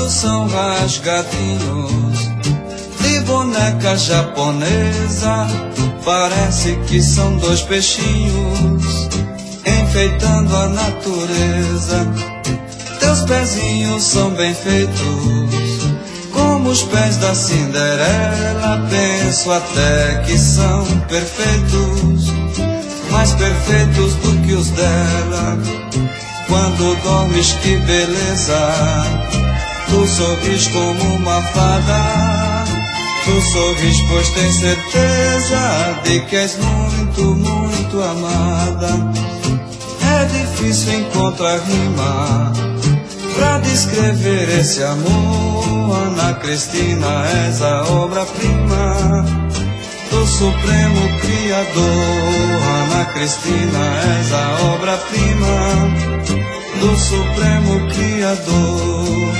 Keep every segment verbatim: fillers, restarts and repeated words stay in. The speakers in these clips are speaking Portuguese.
olhos são rasgadinhos de boneca japonesa. Parece que são dois peixinhos enfeitando a natureza. Teus pezinhos são bem feitos, como os pés da Cinderela. Penso até que são perfeitos, mais perfeitos do que os dela. Quando dormes, que beleza, tu sorris como uma fada. Tu sorris pois tens certeza de que és muito, muito amada. É difícil encontrar rima pra descrever esse amor. Ana Cristina, és a obra-prima do Supremo Criador. Ana Cristina, és a obra-prima do Supremo Criador.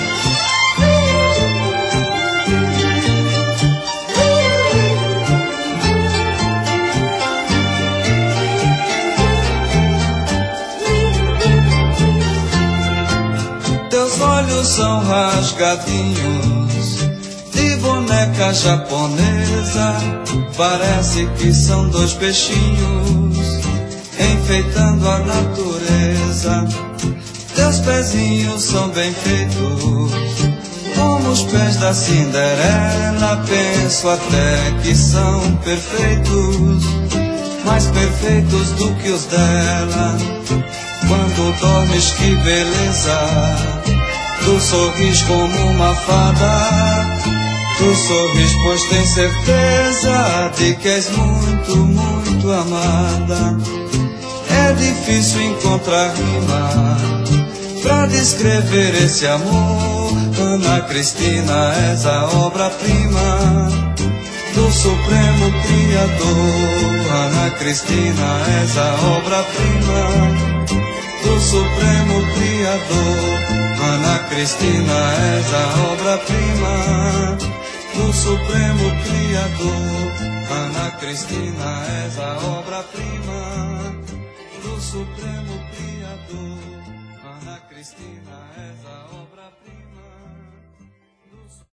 Teus olhos são rasgadinhos de boneca japonesa. Parece que são dois peixinhos enfeitando a natureza. Teus pezinhos são bem feitos, como os pés da Cinderela. Penso até que são perfeitos, mais perfeitos do que os dela. Quando dormes, que beleza, tu sorris como uma fada. Tu sorris pois tens certeza de que és muito, muito amada. É difícil encontrar rima pra descrever esse amor. Ana Cristina, és a obra-prima do Supremo Criador. Ana Cristina, és a obra-prima do Supremo Criador. Ana Cristina, és a obra-prima do Supremo Criador. Ana Cristina, és a obra-prima do Supremo Criador. Ana Cristina, és a obra-prima.